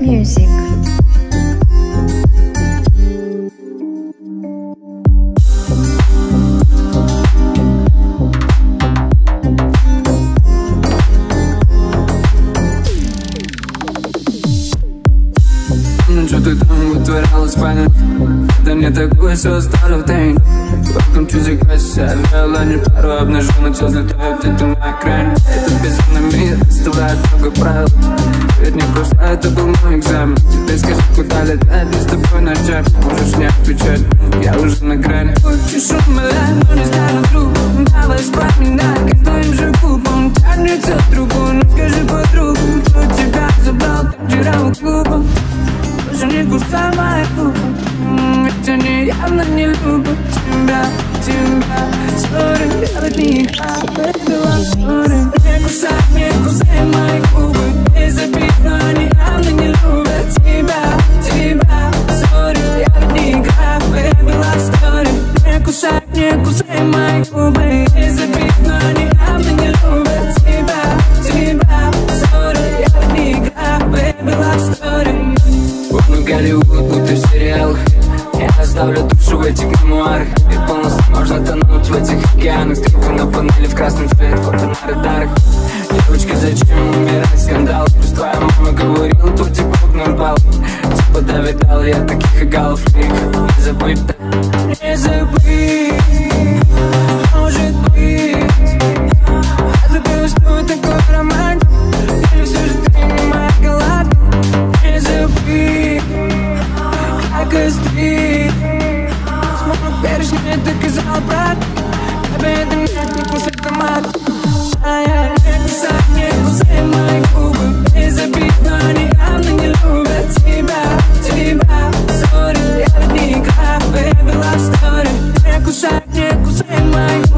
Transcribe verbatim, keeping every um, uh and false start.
Music. Ну что ты там вытворяла в спальне? Да не такое, все оставлю в тайне. Welcome to the casa. Вела не пару обнаженных тел взлетают где-то на экране. Этот безумный мир оставляет много правил. Ведь не прошлое, это был мой экзамен. Теперь скажи, куда летать, мне с тобой ночами. Можешь не отвечать, я уже на грани. Хочешь умолять, но не стану другом. Давай вспоминай, как твоим же губам тянется другой. Ну скажи подругам, кто тебя забрал так вчера у клуба. Больше не кусай мои губы, ведь они явно не любят тебя, тебя. Sorry, я ведь не играю, baby, sorry. Не кусай, не кусай мои губы. Ты забит, но они явно не любят тебя, тебя. Sorry, я ведь не играю, baby, love story. Не кусай, не кусай мои губы. Ты забит, но они явно не любят тебя, тебя. Sorry, я ведь не играю, baby, love story. Помню Голливуд, будто в сериалах. Я оставлю душу в этих мемуарах. И полностью можно тонуть в этих океанах. Стрелку на панели в красном цвете, фото на радарах. Девочка, зачем умирать, скандал? Пусть твоя мама говорила, тут типа нам пал. Типа да, видал я таких игалов. Не забыть, да, не забыть. Может быть, я забыл, что такое романтик. Или все же ты не моя галактика. Не забыть, как острит. Смог перечня, доказал брат. Тебе это нет, не кусай томат. А я не кусай, не кусай мои губы. Не забить, но они явно не любят тебя, тебя. Sorry, я ведь не играю, baby, love story. Не кусай, не кусай мои губы.